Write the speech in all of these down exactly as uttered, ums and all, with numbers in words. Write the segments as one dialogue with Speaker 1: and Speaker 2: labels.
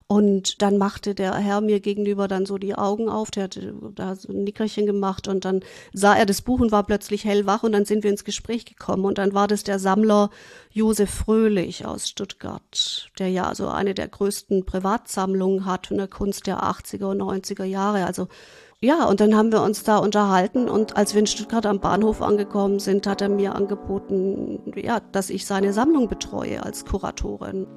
Speaker 1: Und dann machte der Herr mir gegenüber dann so die Augen auf, der hatte da so ein Nickerchen gemacht und dann sah er das Buch und war plötzlich hellwach und dann sind wir ins Gespräch gekommen und dann war das der Sammler Josef Fröhlich aus Stuttgart, der ja so eine der größten Privatsammlungen hat von der Kunst der achtziger und neunziger Jahre, also ja, und dann haben wir uns da unterhalten und als wir in Stuttgart am Bahnhof angekommen sind, hat er mir angeboten, ja, dass ich seine Sammlung betreue als Kuratorin.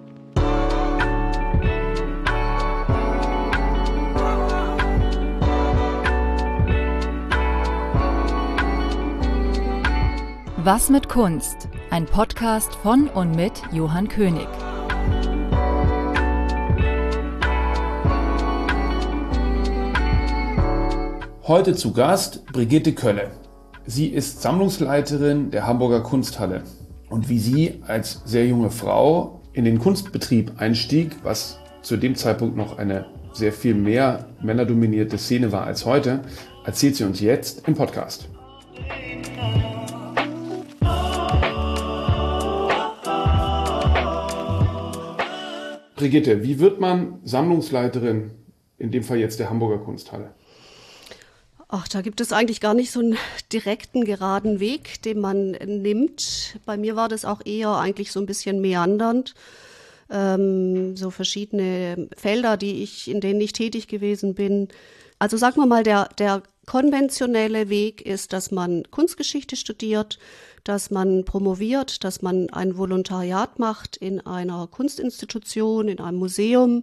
Speaker 2: Was mit Kunst? Ein Podcast von und mit Johann König.
Speaker 3: Heute zu Gast Brigitte Kölle. Sie ist Sammlungsleiterin der Hamburger Kunsthalle. Und wie sie als sehr junge Frau in den Kunstbetrieb einstieg, was zu dem Zeitpunkt noch eine sehr viel mehr männerdominierte Szene war als heute, erzählt sie uns jetzt im Podcast. Brigitte, wie wird man Sammlungsleiterin, in dem Fall jetzt der Hamburger Kunsthalle?
Speaker 1: Ach, da gibt es eigentlich gar nicht so einen direkten, geraden Weg, den man nimmt. Bei mir war das auch eher eigentlich so ein bisschen meandernd. Ähm, so verschiedene Felder, die ich, in denen ich tätig gewesen bin. Also sagen wir mal, der, der konventionelle Weg ist, dass man Kunstgeschichte studiert, dass man promoviert, dass man ein Volontariat macht in einer Kunstinstitution, in einem Museum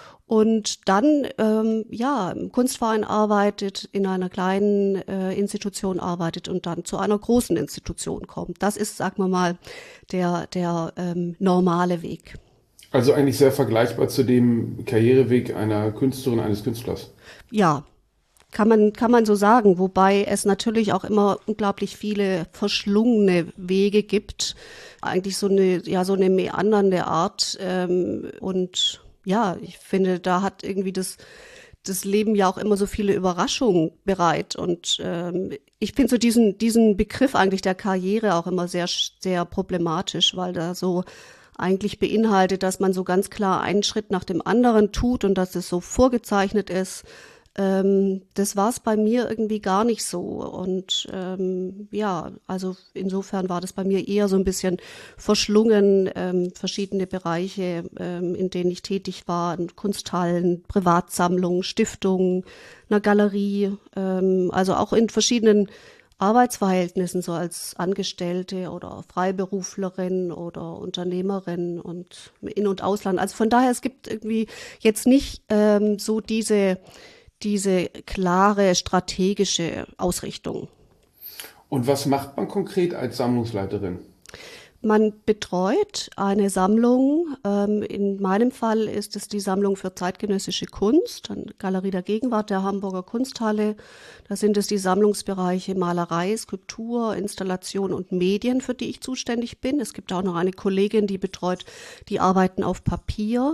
Speaker 1: und dann ähm, ja im Kunstverein arbeitet, in einer kleinen äh, Institution arbeitet und dann zu einer großen Institution kommt. Das ist, sagen wir mal, der, der ähm, normale Weg.
Speaker 3: Also eigentlich sehr vergleichbar zu dem Karriereweg einer Künstlerin, eines Künstlers.
Speaker 1: Ja. Kann man, kann man so sagen, wobei es natürlich auch immer unglaublich viele verschlungene Wege gibt. Eigentlich so eine, ja, so eine meandernde Art. Ähm, und ja, ich finde, da hat irgendwie das, das Leben ja auch immer so viele Überraschungen bereit. Und ähm, ich finde so diesen, diesen Begriff eigentlich der Karriere auch immer sehr, sehr problematisch, weil da so eigentlich beinhaltet, dass man so ganz klar einen Schritt nach dem anderen tut und dass es so vorgezeichnet ist. Ähm, das war es bei mir irgendwie gar nicht so und ähm, ja, also insofern war das bei mir eher so ein bisschen verschlungen, ähm, verschiedene Bereiche, ähm, in denen ich tätig war, Kunsthallen, Privatsammlungen, Stiftungen, einer Galerie, ähm, also auch in verschiedenen Arbeitsverhältnissen, so als Angestellte oder Freiberuflerin oder Unternehmerin und In- und Ausland. Also von daher, es gibt irgendwie jetzt nicht ähm, so diese diese klare strategische Ausrichtung.
Speaker 3: Und was macht man konkret als Sammlungsleiterin?
Speaker 1: Man betreut eine Sammlung. Ähm, in meinem Fall ist es die Sammlung für zeitgenössische Kunst, eine Galerie der Gegenwart der Hamburger Kunsthalle. Da sind es die Sammlungsbereiche Malerei, Skulptur, Installation und Medien, für die ich zuständig bin. Es gibt auch noch eine Kollegin, die betreut die Arbeiten auf Papier.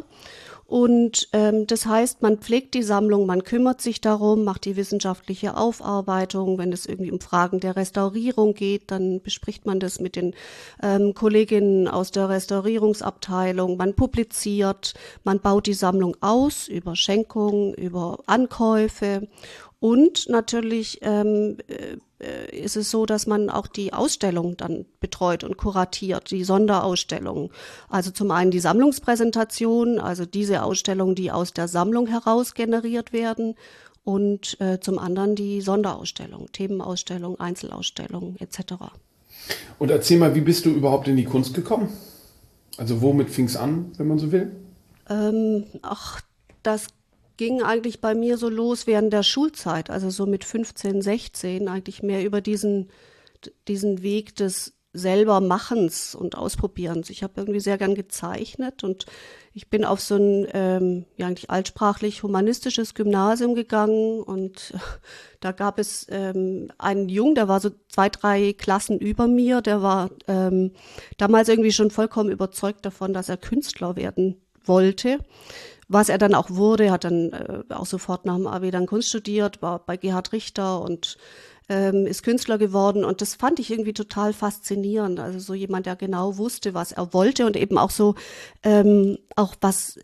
Speaker 1: Und ähm, das heißt, man pflegt die Sammlung, man kümmert sich darum, macht die wissenschaftliche Aufarbeitung. Wenn es irgendwie um Fragen der Restaurierung geht, dann bespricht man das mit den ähm, Kolleginnen aus der Restaurierungsabteilung. Man publiziert, man baut die Sammlung aus über Schenkungen, über Ankäufe. Und natürlich ähm, äh, ist es so, dass man auch die Ausstellung dann betreut und kuratiert, die Sonderausstellungen. Also zum einen die Sammlungspräsentation, also diese Ausstellungen, die aus der Sammlung heraus generiert werden. Und äh, zum anderen die Sonderausstellung, Themenausstellung, Einzelausstellung et cetera.
Speaker 3: Und erzähl mal, wie bist du überhaupt in die Kunst gekommen? Also womit fing es an, wenn man so will?
Speaker 1: Ähm, ach, das ging eigentlich bei mir so los während der Schulzeit, also so mit fünfzehn, sechzehn, eigentlich mehr über diesen, diesen Weg des Selbermachens und Ausprobierens. Ich habe irgendwie sehr gern gezeichnet und ich bin auf so ein ähm, ja eigentlich altsprachlich-humanistisches Gymnasium gegangen und äh, da gab es ähm, einen Jungen, der war so zwei, drei Klassen über mir, der war ähm, damals irgendwie schon vollkommen überzeugt davon, dass er Künstler werden wollte. Was er dann auch wurde, hat dann äh, auch sofort nach dem Abi dann Kunst studiert, war bei Gerhard Richter und ähm, ist Künstler geworden. Und das fand ich irgendwie total faszinierend. Also so jemand, der genau wusste, was er wollte und eben auch so, ähm, auch was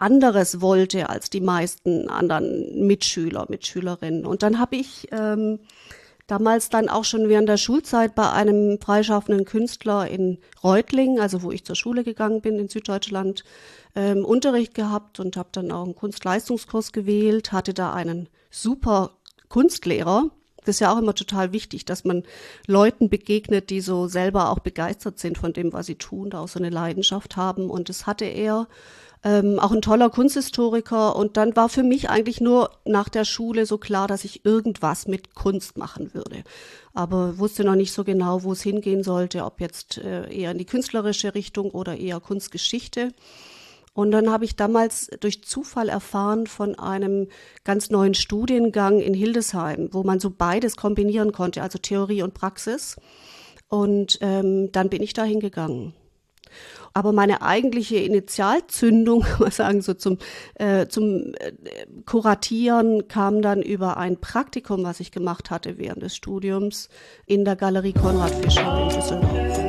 Speaker 1: anderes wollte als die meisten anderen Mitschüler, Mitschülerinnen. Und dann habe ich ähm, damals dann auch schon während der Schulzeit bei einem freischaffenden Künstler in Reutlingen, also wo ich zur Schule gegangen bin in Süddeutschland, ähm, Unterricht gehabt und habe dann auch einen Kunstleistungskurs gewählt, hatte da einen super Kunstlehrer. Das ist ja auch immer total wichtig, dass man Leuten begegnet, die so selber auch begeistert sind von dem, was sie tun, da auch so eine Leidenschaft haben. Und das hatte er, ähm, auch ein toller Kunsthistoriker. Und dann war für mich eigentlich nur nach der Schule so klar, dass ich irgendwas mit Kunst machen würde. Aber wusste noch nicht so genau, wo es hingehen sollte, ob jetzt äh, eher in die künstlerische Richtung oder eher Kunstgeschichte. Und dann habe ich damals durch Zufall erfahren von einem ganz neuen Studiengang in Hildesheim, wo man so beides kombinieren konnte, also Theorie und Praxis. Und ähm, dann bin ich da hingegangen. Aber meine eigentliche Initialzündung, kann man sagen, so zum, äh, zum äh, Kuratieren kam dann über ein Praktikum, was ich gemacht hatte während des Studiums in der Galerie Konrad Fischer in Düsseldorf.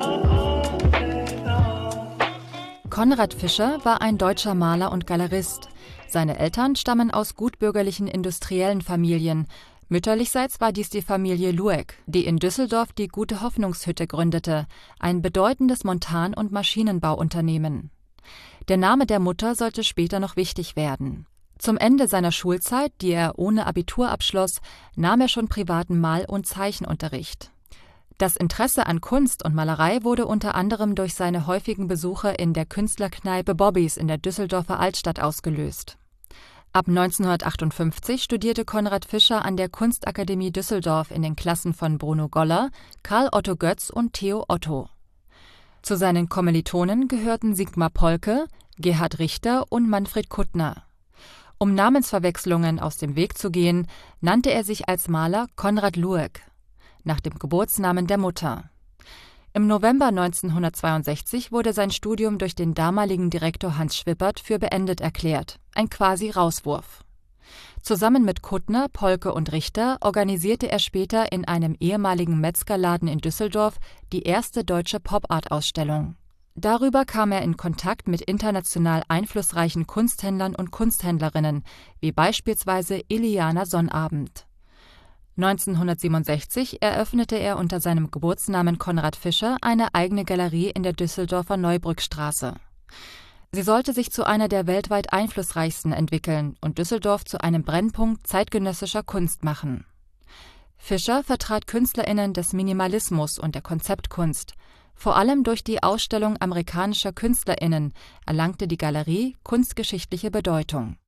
Speaker 2: Konrad Fischer war ein deutscher Maler und Galerist. Seine Eltern stammen aus gutbürgerlichen industriellen Familien. Mütterlichseits war dies die Familie Lueck, die in Düsseldorf die Gute Hoffnungshütte gründete, ein bedeutendes Montan- und Maschinenbauunternehmen. Der Name der Mutter sollte später noch wichtig werden. Zum Ende seiner Schulzeit, die er ohne Abitur abschloss, nahm er schon privaten Mal- und Zeichenunterricht. Das Interesse an Kunst und Malerei wurde unter anderem durch seine häufigen Besuche in der Künstlerkneipe Bobbys in der Düsseldorfer Altstadt ausgelöst. Ab neunzehnhundertachtundfünfzig studierte Konrad Fischer an der Kunstakademie Düsseldorf in den Klassen von Bruno Goller, Karl Otto Götz und Theo Otto. Zu seinen Kommilitonen gehörten Sigmar Polke, Gerhard Richter und Manfred Kuttner. Um Namensverwechslungen aus dem Weg zu gehen, nannte er sich als Maler Konrad Lueck, nach dem Geburtsnamen der Mutter. Im November neunzehnhundertzweiundsechzig wurde sein Studium durch den damaligen Direktor Hans Schwippert für beendet erklärt, ein quasi Rauswurf. Zusammen mit Kuttner, Polke und Richter organisierte er später in einem ehemaligen Metzgerladen in Düsseldorf die erste deutsche Pop-Art-Ausstellung. Darüber kam er in Kontakt mit international einflussreichen Kunsthändlern und Kunsthändlerinnen, wie beispielsweise Iliana Sonnabend. neunzehnhundertsiebenundsechzig eröffnete er unter seinem Geburtsnamen Konrad Fischer eine eigene Galerie in der Düsseldorfer Neubrückstraße. Sie sollte sich zu einer der weltweit einflussreichsten entwickeln und Düsseldorf zu einem Brennpunkt zeitgenössischer Kunst machen. Fischer vertrat KünstlerInnen des Minimalismus und der Konzeptkunst. Vor allem durch die Ausstellung amerikanischer KünstlerInnen erlangte die Galerie kunstgeschichtliche Bedeutung.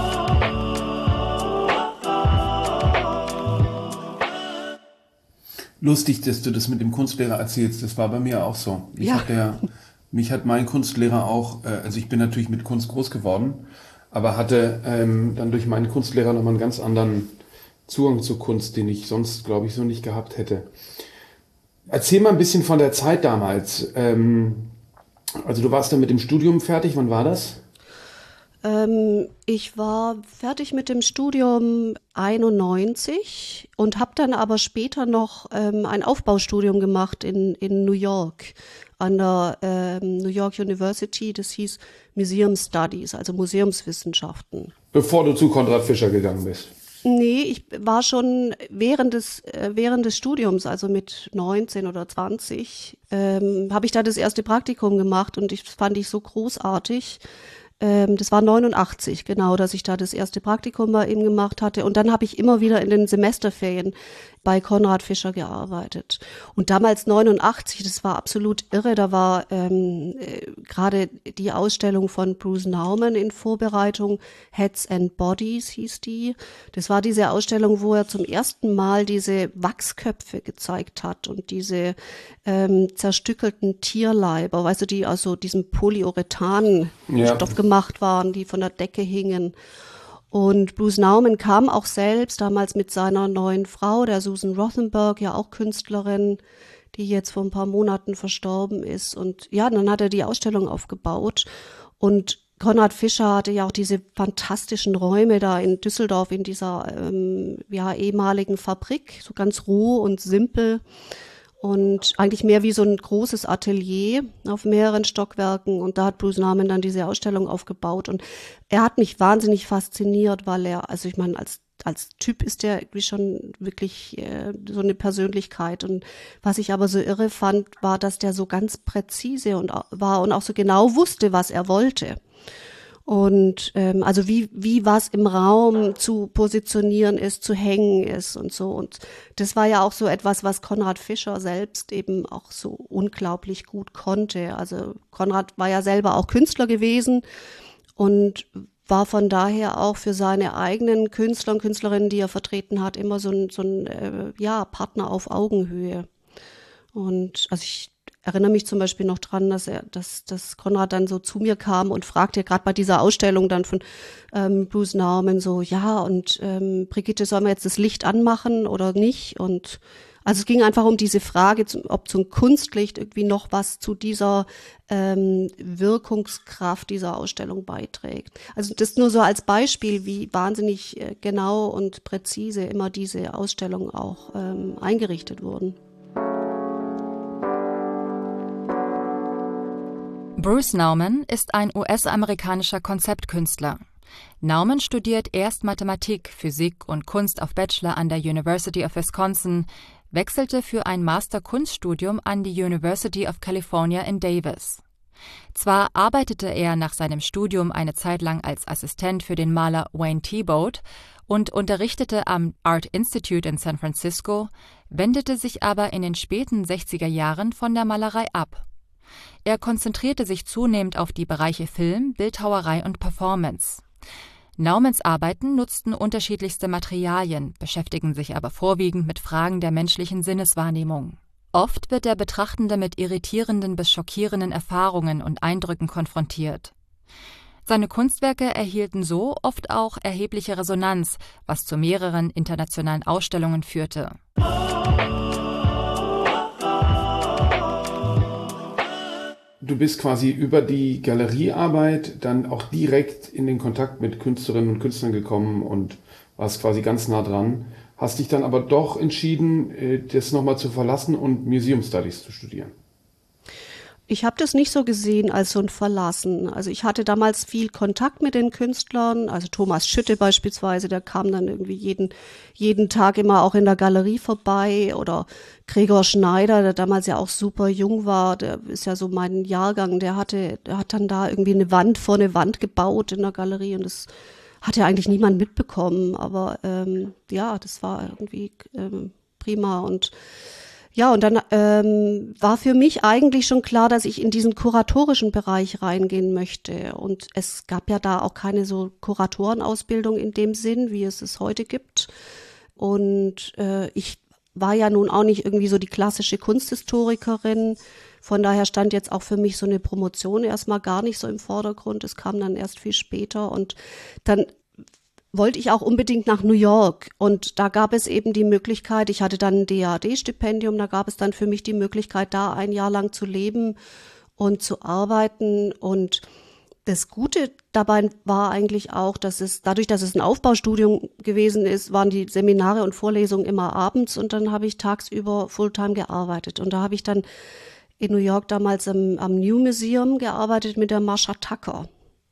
Speaker 3: Lustig, dass du das mit dem Kunstlehrer erzählst. Das war bei mir auch so. Ich
Speaker 1: Ja.
Speaker 3: hab der, mich hat mein Kunstlehrer auch, äh, also ich bin natürlich mit Kunst groß geworden, aber hatte ähm, dann durch meinen Kunstlehrer nochmal einen ganz anderen Zugang zur Kunst, den ich sonst, glaube ich, so nicht gehabt hätte. Erzähl mal ein bisschen von der Zeit damals. Ähm, also du warst dann mit dem Studium fertig. Wann war das?
Speaker 1: Ähm, ich war fertig mit dem Studium einundneunzig und habe dann aber später noch ähm, ein Aufbaustudium gemacht in, in New York, an der ähm, New York University. Das hieß Museum Studies, also Museumswissenschaften.
Speaker 3: Bevor du zu Konrad Fischer gegangen bist.
Speaker 1: Nee, ich war schon während des, äh, während des Studiums, also mit neunzehn oder zwanzig, ähm, habe ich da das erste Praktikum gemacht und ich, das fand ich so großartig. Ähm, das war neunundachtzig, genau, dass ich da das erste Praktikum bei ihm gemacht hatte. Und dann habe ich immer wieder in den Semesterferien bei Konrad Fischer gearbeitet. Und damals neunundachtzig, das war absolut irre, da war ähm, äh, gerade die Ausstellung von Bruce Nauman in Vorbereitung, Heads and Bodies hieß die. Das war diese Ausstellung, wo er zum ersten Mal diese Wachsköpfe gezeigt hat und diese ähm, zerstückelten Tierleiber, weißt du, die aus so diesem Polyurethan-Stoff
Speaker 3: Ja.
Speaker 1: gemacht waren, die von der Decke hingen. Und Bruce Nauman kam auch selbst damals mit seiner neuen Frau, der Susan Rothenberg, ja auch Künstlerin, die jetzt vor ein paar Monaten verstorben ist. Und ja, dann hat er die Ausstellung aufgebaut. Und Konrad Fischer hatte ja auch diese fantastischen Räume da in Düsseldorf in dieser ähm, ja, ehemaligen Fabrik, so ganz roh und simpel. Und eigentlich mehr wie so ein großes Atelier auf mehreren Stockwerken. Und da hat Bruce Nauman dann diese Ausstellung aufgebaut. Und er hat mich wahnsinnig fasziniert, weil er, also ich meine, als als Typ ist er irgendwie schon wirklich äh, so eine Persönlichkeit. Und was ich aber so irre fand, war, dass der so ganz präzise und war und auch so genau wusste, was er wollte. Und ähm, also wie wie was im Raum zu positionieren ist, zu hängen ist und so. Und das war ja auch so etwas, was Konrad Fischer selbst eben auch so unglaublich gut konnte. Also Konrad war ja selber auch Künstler gewesen und war von daher auch für seine eigenen Künstler und Künstlerinnen, die er vertreten hat, immer so ein, so ein äh, ja, Partner auf Augenhöhe. Und also ich erinnere mich zum Beispiel noch dran, dass er, dass, dass Konrad dann so zu mir kam und fragte, gerade bei dieser Ausstellung dann von ähm, Bruce Nauman so, ja, und ähm, Brigitte, sollen wir jetzt das Licht anmachen oder nicht? Und also es ging einfach um diese Frage, ob zum Kunstlicht irgendwie noch was zu dieser ähm, Wirkungskraft dieser Ausstellung beiträgt. Also das nur so als Beispiel, wie wahnsinnig äh, genau und präzise immer diese Ausstellungen auch ähm, eingerichtet wurden.
Speaker 2: Bruce Nauman ist ein U S-amerikanischer Konzeptkünstler. Nauman studiert erst Mathematik, Physik und Kunst auf Bachelor an der University of Wisconsin, wechselte für ein Master-Kunststudium an die University of California in Davis. Zwar arbeitete er nach seinem Studium eine Zeit lang als Assistent für den Maler Wayne Thiebaud und unterrichtete am Art Institute in San Francisco, wendete sich aber in den späten sechziger Jahren von der Malerei ab. Er konzentrierte sich zunehmend auf die Bereiche Film, Bildhauerei und Performance. Naumans Arbeiten nutzten unterschiedlichste Materialien, beschäftigen sich aber vorwiegend mit Fragen der menschlichen Sinneswahrnehmung. Oft wird der Betrachtende mit irritierenden bis schockierenden Erfahrungen und Eindrücken konfrontiert. Seine Kunstwerke erhielten so oft auch erhebliche Resonanz, was zu mehreren internationalen Ausstellungen führte.
Speaker 3: Du bist quasi über die Galeriearbeit dann auch direkt in den Kontakt mit Künstlerinnen und Künstlern gekommen und warst quasi ganz nah dran. Hast dich dann aber doch entschieden, das nochmal zu verlassen und Museum Studies zu studieren.
Speaker 1: Ich habe das nicht so gesehen als so ein Verlassen. Also ich hatte damals viel Kontakt mit den Künstlern, also Thomas Schütte beispielsweise, der kam dann irgendwie jeden, jeden Tag immer auch in der Galerie vorbei, oder Gregor Schneider, der damals ja auch super jung war, der ist ja so mein Jahrgang, der hatte, der hat dann da irgendwie eine Wand vor eine Wand gebaut in der Galerie und das hat ja eigentlich niemand mitbekommen, aber ähm, ja, das war irgendwie ähm, prima. Und ja, und dann ähm, war für mich eigentlich schon klar, dass ich in diesen kuratorischen Bereich reingehen möchte. Und es gab ja da auch keine so Kuratorenausbildung in dem Sinn, wie es es heute gibt. Und äh, ich war ja nun auch nicht irgendwie so die klassische Kunsthistorikerin. Von daher stand jetzt auch für mich so eine Promotion erstmal gar nicht so im Vordergrund. Es kam dann erst viel später. Und dann wollte ich auch unbedingt nach New York, und da gab es eben die Möglichkeit, ich hatte dann ein D A D-Stipendium, da gab es dann für mich die Möglichkeit, da ein Jahr lang zu leben und zu arbeiten. Und das Gute dabei war eigentlich auch, dass es, dadurch, dass es ein Aufbaustudium gewesen ist, waren die Seminare und Vorlesungen immer abends, und dann habe ich tagsüber Fulltime gearbeitet. Und da habe ich dann in New York damals am, am New Museum gearbeitet mit der Marsha Tucker.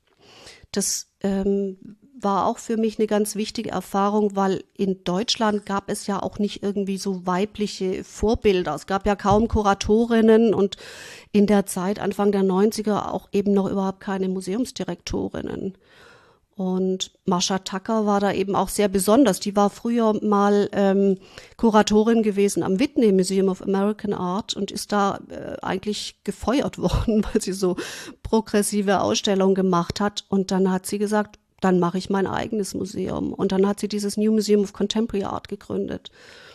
Speaker 1: Das ähm, war auch für mich eine ganz wichtige Erfahrung, weil in Deutschland gab es ja auch nicht irgendwie so weibliche Vorbilder. Es gab ja kaum Kuratorinnen und in der Zeit, Anfang der neunziger, auch eben noch überhaupt keine Museumsdirektorinnen. Und Marsha Tucker war da eben auch sehr besonders. Die war früher mal ähm, Kuratorin gewesen am Whitney Museum of American Art und ist da äh, eigentlich gefeuert worden, weil sie so progressive Ausstellungen gemacht hat. Und dann hat sie gesagt, dann mache ich mein eigenes Museum. Und dann hat sie dieses New Museum of Contemporary Art gegründet.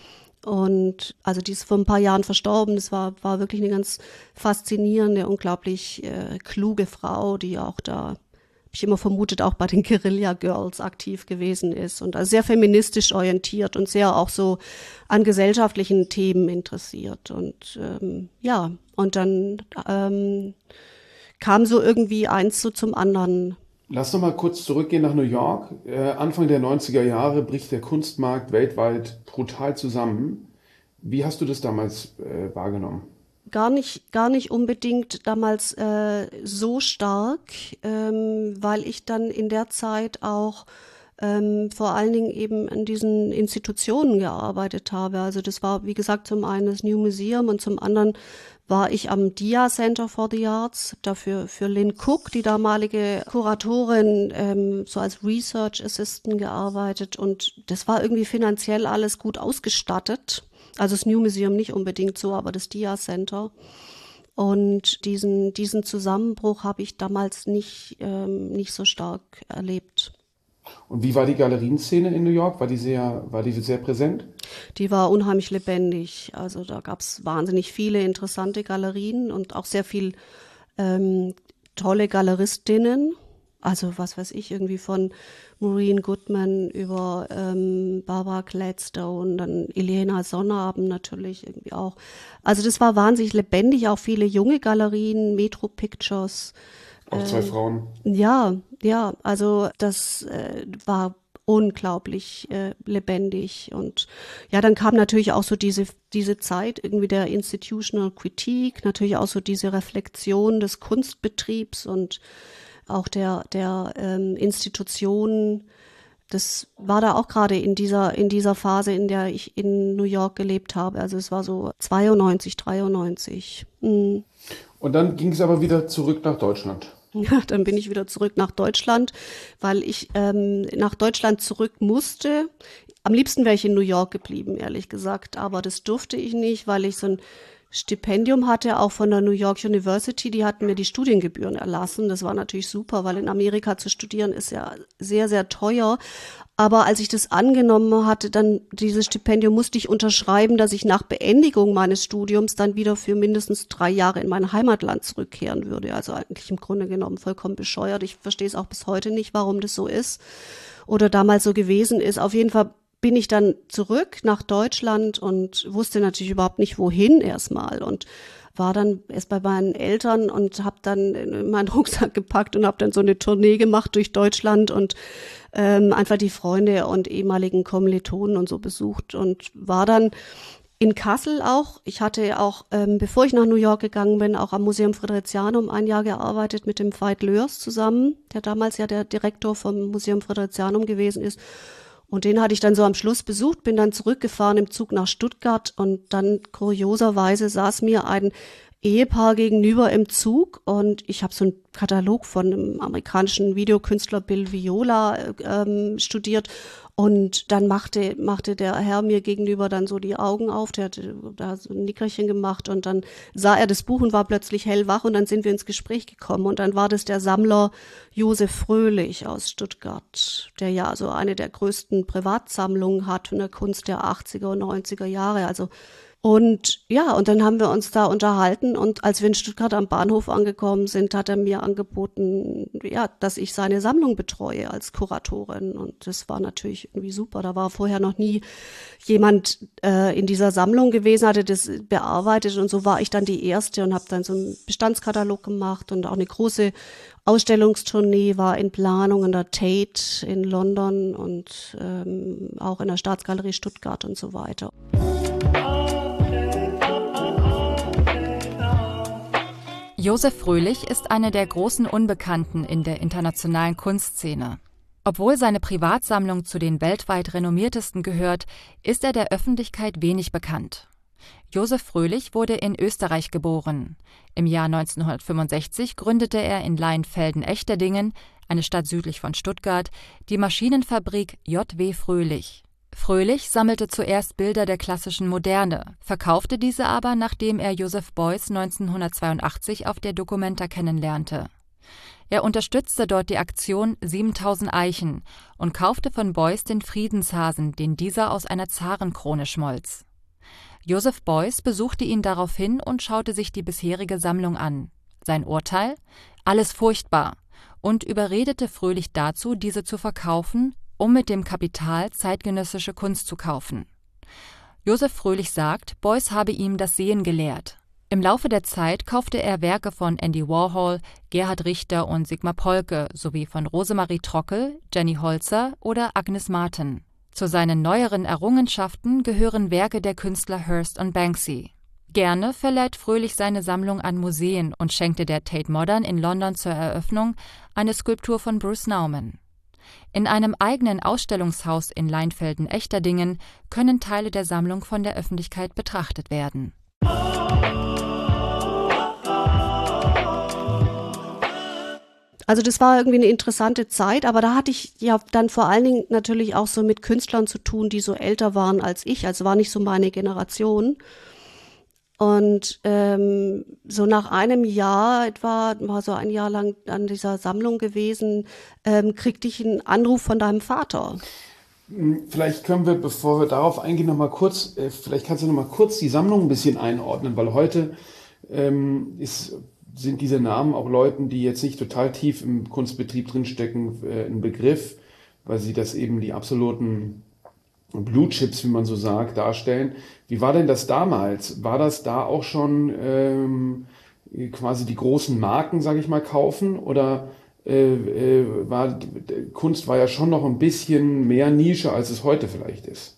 Speaker 1: Und also die ist vor ein paar Jahren verstorben. Das war, war wirklich eine ganz faszinierende, unglaublich äh, kluge Frau, die auch da, habe ich immer vermutet, auch bei den Guerilla Girls aktiv gewesen ist. Und also sehr feministisch orientiert und sehr auch so an gesellschaftlichen Themen interessiert. Und ähm, ja, und dann ähm, kam so irgendwie eins so zum anderen.
Speaker 3: Lass noch mal kurz zurückgehen nach New York. Äh, Anfang der neunziger Jahre bricht der Kunstmarkt weltweit brutal zusammen. Wie hast du das damals äh, wahrgenommen?
Speaker 1: Gar nicht, gar nicht unbedingt damals äh, so stark, ähm, weil ich dann in der Zeit auch ähm, vor allen Dingen eben in diesen Institutionen gearbeitet habe. Also das war, wie gesagt, zum einen das New Museum und zum anderen war ich am D I A Center for the Arts, dafür für Lynn Cook, die damalige Kuratorin, ähm, so als Research Assistant gearbeitet und das war irgendwie finanziell alles gut ausgestattet. Also das New Museum nicht unbedingt so, aber das D I A Center. Und diesen, diesen Zusammenbruch habe ich damals nicht, ähm, nicht so stark erlebt.
Speaker 3: Und wie war die Galerienszene in New York? War die sehr, war die sehr präsent?
Speaker 1: Die war unheimlich lebendig. Also da gab es wahnsinnig viele interessante Galerien und auch sehr viel ähm, tolle Galeristinnen. Also was weiß ich, irgendwie von Maureen Goodman über ähm, Barbara Gladstone, dann Elena Sonnabend natürlich irgendwie auch. Also das war wahnsinnig lebendig, auch viele junge Galerien, Metro Pictures.
Speaker 3: Auch zwei
Speaker 1: ähm,
Speaker 3: Frauen.
Speaker 1: Ja, ja, also das äh, war unglaublich äh, lebendig und ja, dann kam natürlich auch so diese diese Zeit irgendwie der Institutional Critique, natürlich auch so diese Reflexion des Kunstbetriebs und auch der der ähm, Institutionen. Das war da auch gerade in dieser in dieser Phase, in der ich in New York gelebt habe. Also es war so zweiundneunzig, dreiundneunzig. Mhm.
Speaker 3: Und dann ging es aber wieder zurück nach Deutschland.
Speaker 1: Ja, dann bin ich wieder zurück nach Deutschland, weil ich ähm, nach Deutschland zurück musste. Am liebsten wäre ich in New York geblieben, ehrlich gesagt, aber das durfte ich nicht, weil ich so ein Stipendium hatte, auch von der New York University, die hatten mir die Studiengebühren erlassen. Das war natürlich super, weil in Amerika zu studieren ist ja sehr, sehr teuer. Aber als ich das angenommen hatte, dann dieses Stipendium, musste ich unterschreiben, dass ich nach Beendigung meines Studiums dann wieder für mindestens drei Jahre in mein Heimatland zurückkehren würde. Also eigentlich im Grunde genommen vollkommen bescheuert. Ich verstehe es auch bis heute nicht, warum das so ist oder damals so gewesen ist. Auf jeden Fall bin ich dann zurück nach Deutschland und wusste natürlich überhaupt nicht, wohin erstmal und war dann erst bei meinen Eltern und habe dann meinen Rucksack gepackt und habe dann so eine Tournee gemacht durch Deutschland und ähm, einfach die Freunde und ehemaligen Kommilitonen und so besucht und war dann in Kassel auch. Ich hatte auch, ähm, bevor ich nach New York gegangen bin, auch am Museum Friderizianum ein Jahr gearbeitet mit dem Veit Löers zusammen, der damals ja der Direktor vom Museum Friderizianum gewesen ist. Und den hatte ich dann so am Schluss besucht, bin dann zurückgefahren im Zug nach Stuttgart und dann kurioserweise saß mir ein Ehepaar gegenüber im Zug und ich habe so einen Katalog von einem amerikanischen Videokünstler Bill Viola ähm, studiert und dann machte machte der Herr mir gegenüber dann so die Augen auf, der hatte da so ein Nickerchen gemacht und dann sah er das Buch und war plötzlich hellwach und dann sind wir ins Gespräch gekommen und dann war das der Sammler Josef Fröhlich aus Stuttgart, der ja so eine der größten Privatsammlungen hat von der Kunst der achtziger und neunziger Jahre, also und ja, und dann haben wir uns da unterhalten und als wir in Stuttgart am Bahnhof angekommen sind, hat er mir angeboten, ja, dass ich seine Sammlung betreue als Kuratorin und das war natürlich irgendwie super. Da war vorher noch nie jemand äh, in dieser Sammlung gewesen, hatte das bearbeitet und so war ich dann die Erste und habe dann so einen Bestandskatalog gemacht und auch eine große Ausstellungstournee war in Planung in der Tate in London und ähm, auch in der Staatsgalerie Stuttgart und so weiter.
Speaker 2: Josef Fröhlich ist eine der großen Unbekannten in der internationalen Kunstszene. Obwohl seine Privatsammlung zu den weltweit renommiertesten gehört, ist er der Öffentlichkeit wenig bekannt. Josef Fröhlich wurde in Österreich geboren. Im Jahr neunzehnhundertfünfundsechzig gründete er in Leinfelden-Echterdingen, eine Stadt südlich von Stuttgart, die Maschinenfabrik J W Fröhlich. Fröhlich sammelte zuerst Bilder der klassischen Moderne, verkaufte diese aber, nachdem er Joseph Beuys neunzehnhundertzweiundachtzig auf der Documenta kennenlernte. Er unterstützte dort die Aktion siebentausend Eichen und kaufte von Beuys den Friedenshasen, den dieser aus einer Zarenkrone schmolz. Joseph Beuys besuchte ihn daraufhin und schaute sich die bisherige Sammlung an. Sein Urteil? Alles furchtbar, und überredete Fröhlich dazu, diese zu verkaufen, um mit dem Kapital zeitgenössische Kunst zu kaufen. Josef Fröhlich sagt, Beuys habe ihm das Sehen gelehrt. Im Laufe der Zeit kaufte er Werke von Andy Warhol, Gerhard Richter und Sigmar Polke sowie von Rosemarie Trockel, Jenny Holzer oder Agnes Martin. Zu seinen neueren Errungenschaften gehören Werke der Künstler Hirst und Banksy. Gerne verleiht Fröhlich seine Sammlung an Museen und schenkte der Tate Modern in London zur Eröffnung eine Skulptur von Bruce Nauman. In einem eigenen Ausstellungshaus in Leinfelden-Echterdingen können Teile der Sammlung von der Öffentlichkeit betrachtet werden.
Speaker 1: Also das war irgendwie eine interessante Zeit, aber da hatte ich ja dann vor allen Dingen natürlich auch so mit Künstlern zu tun, die so älter waren als ich, also war nicht so meine Generation. Und ähm, so nach einem Jahr etwa, war so ein Jahr lang an dieser Sammlung gewesen, ähm, kriegte ich einen Anruf von deinem Vater.
Speaker 3: Vielleicht können wir, bevor wir darauf eingehen, noch mal kurz, äh, vielleicht kannst du noch mal kurz die Sammlung ein bisschen einordnen, weil heute ähm, ist, sind diese Namen auch Leuten, die jetzt nicht total tief im Kunstbetrieb drinstecken, äh, ein Begriff, weil sie das eben die absoluten Blue Chips, wie man so sagt, darstellen. Wie war denn das damals? War das da auch schon ähm, quasi die großen Marken, sage ich mal, kaufen? Oder äh, äh, war Kunst war ja schon noch ein bisschen mehr Nische, als es heute vielleicht ist?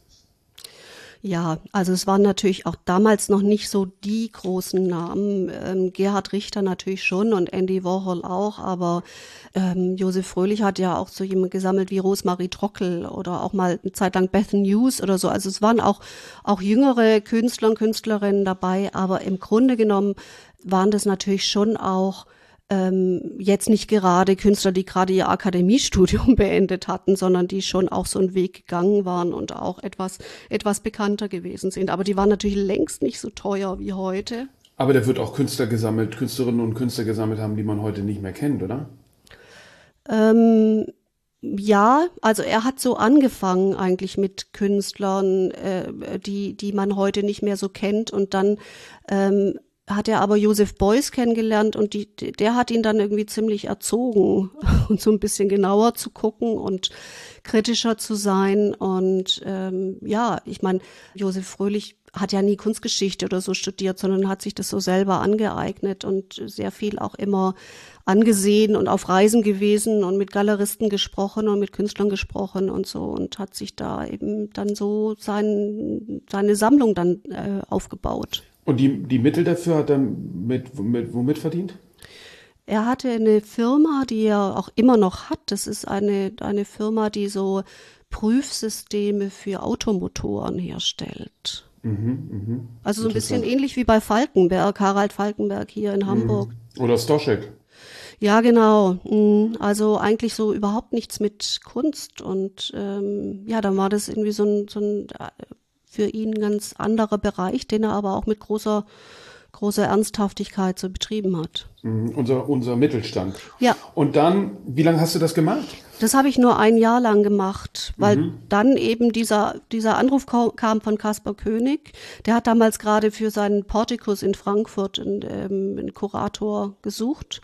Speaker 1: Ja, also es waren natürlich auch damals noch nicht so die großen Namen. Ähm, Gerhard Richter natürlich schon und Andy Warhol auch, aber ähm, Josef Fröhlich hat ja auch so jemand gesammelt wie Rosemarie Trockel oder auch mal eine Zeit lang Beth News oder so. Also es waren auch, auch jüngere Künstler und Künstlerinnen dabei, aber im Grunde genommen waren das natürlich schon auch Ähm, jetzt nicht gerade Künstler, die gerade ihr Akademiestudium beendet hatten, sondern die schon auch so einen Weg gegangen waren und auch etwas, etwas bekannter gewesen sind. Aber die waren natürlich längst nicht so teuer wie heute.
Speaker 3: Aber der wird auch Künstler gesammelt, Künstlerinnen und Künstler gesammelt haben, die man heute nicht mehr kennt, oder?
Speaker 1: Ähm, ja, also er hat so angefangen eigentlich mit Künstlern, äh, die, die man heute nicht mehr so kennt und dann ähm, hat er aber Joseph Beuys kennengelernt und die, der hat ihn dann irgendwie ziemlich erzogen und so ein bisschen genauer zu gucken und kritischer zu sein. Und ähm, ja, ich meine, Josef Fröhlich hat ja nie Kunstgeschichte oder so studiert, sondern hat sich das so selber angeeignet und sehr viel auch immer angesehen und auf Reisen gewesen und mit Galeristen gesprochen und mit Künstlern gesprochen und so und hat sich da eben dann so sein, seine Sammlung dann äh, aufgebaut.
Speaker 3: Und die, die Mittel dafür hat er mit, mit, womit verdient?
Speaker 1: Er hatte eine Firma, die er auch immer noch hat. Das ist eine, eine Firma, die so Prüfsysteme für Automotoren herstellt.
Speaker 3: Mhm, mh.
Speaker 1: Also so ein bisschen ähnlich wie bei Falkenberg, Harald Falkenberg hier in Hamburg.
Speaker 3: Oder Stoschek.
Speaker 1: Ja, genau. Also eigentlich so überhaupt nichts mit Kunst. Und ähm, ja, dann war das irgendwie so ein, so ein für ihn ein ganz anderer Bereich, den er aber auch mit großer, großer Ernsthaftigkeit so betrieben hat.
Speaker 3: Mhm, unser, unser Mittelstand.
Speaker 1: Ja.
Speaker 3: Und dann, wie lange hast du das gemacht?
Speaker 1: Das habe ich nur ein Jahr lang gemacht, weil mhm. dann eben dieser, dieser Anruf kam von Caspar Koenig. Der hat damals gerade für seinen Portikus in Frankfurt einen, ähm, einen Kurator gesucht.